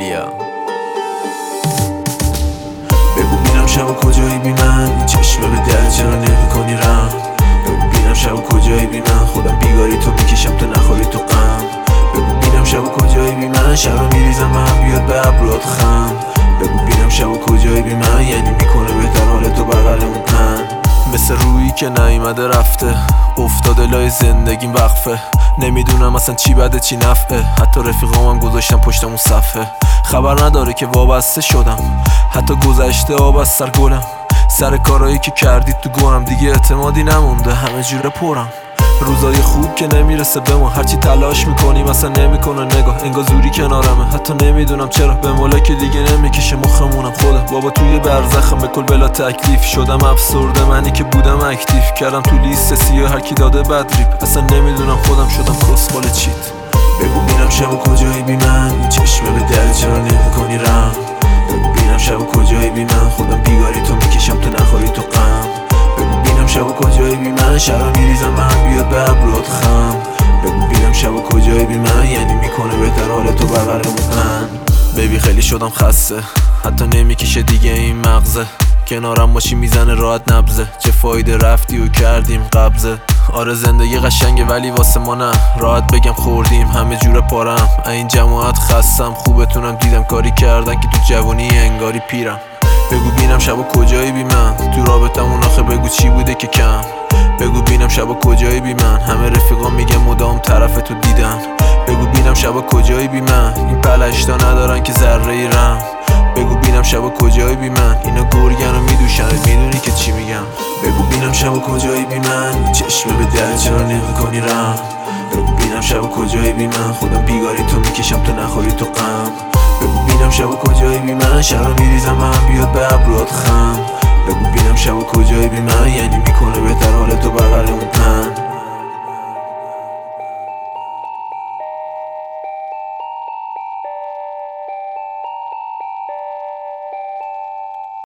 یا بگو بینم شب کجایی بی من، این چشمه به دل چرا نمی کنی رم. بگو بینم شب کجایی بی من، خودم بیگاری تو میکشم تا نخوری تو غم. بگو بینم شب کجایی بی من، شب میریزم من بیاد به ابروات خم. بگو بینم شب کجایی بی من، یعنی میکنه بهتر حال تو بغلمون من. مثل رویی که نیومده رفته، افتاده لای زندگیم وقفه. نمیدونم اصلا چی بده چی نفعه، حتی رفیقامم گذاشتم پشتم اون صفحه. خبر نداره که وابسته شدم، حتی گذشته آب از سر گلم. سر کارایی که کردید تو گورم دیگه اعتمادی نمونده، همه جوره پرم. روزای خوب که نمیرسه به ما، هرچی تلاش میکنیم اصلا نمیکنه نگاه. انگار زوری کنارمه، حتی نمیدونم چرا. به مولا که دیگه نمیکشه مخمونم. خدا بابا توی برزخم به کل بلا تکلیف شدم افسرده. منی که بودم اکتیو کردم تو لیست سیاه، هر کی داده بد ریپ. اصلا نمیدونم خودم شدم کسخال چیت. بگو بینم شب کجایی بی من، این چشمه به دل چرا نمیکنی رم. بگو بینم شب کجایی بی من، خودم بیگاری تو میکشم تا نخوری تو غم. بگو بینم شب کجایی بی من، شب میریزم من بیاد به ابروات خم. بگو بینم شب کجایی بی من، یعنی میکنه بهتر حال تو بغلمون من. بیبی خیلی شدم خسته، حتی نمیکشه دیگه این مغزه. کنارم باشی میزنه راحت نبزه، چه فایده رفتی و کردیم قبضه. آره زندگی قشنگه ولی واسه ما نه، راحت بگم خوردیم همه جوره پارم. این جماعت خستم، خوبتونم دیدم کاری کردن که تو جوانی انگاری پیرم. بگو بینم شب کجایی بی من، تو رابطمون آخه بگو چی بوده که کم. بگو بینم شب کجایی بی من، همه رفیقام میگه مدام طرف تو دیدن. بگو بینم شب کجایی بی من، این پلشتا ندارن که ذره ای رم. بگو بینم شب کجایی بی من، اینا گرگن و میدوشنت میدونی که چی میگم. بگو بینم شب کجایی بی من، چشمه به دل چرا نمیکنی رم. بگو بینم شب کجایی بی من، خودم بیگاری تو میکشم تا نخوری تو غم. بگو بینم شب کجایی بی من، شب میریزم من بیاد به ابروات خم. بگو بینم شب کجایی بی من، یعنی میکنه بهتر حال تو بغلمون من.